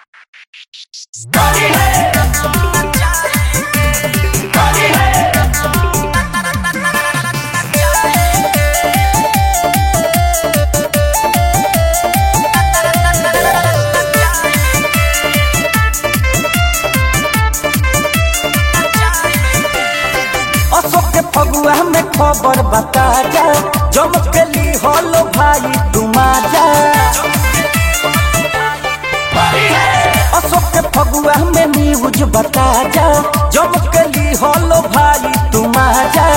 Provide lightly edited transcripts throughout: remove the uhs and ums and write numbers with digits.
अशोक के फगुआ में खबर बता जा, जमकली होलो भाई तुम आजा। अशोक के फगुआ में न्यूज बता जा, जमकली होलो भाई तुम आजा।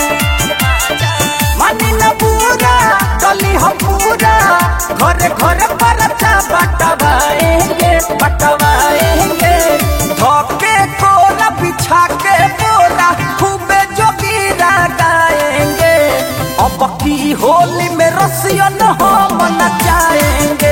मानी ना पूरा गली हम पूरा, घरे घरे परचा बटवाएंगे बटवाएंगे। धोके कोरा बिछा के बोरा खूबे जोगीरा गाएंगे। अब की होली में रसियन हम नचाएंगे।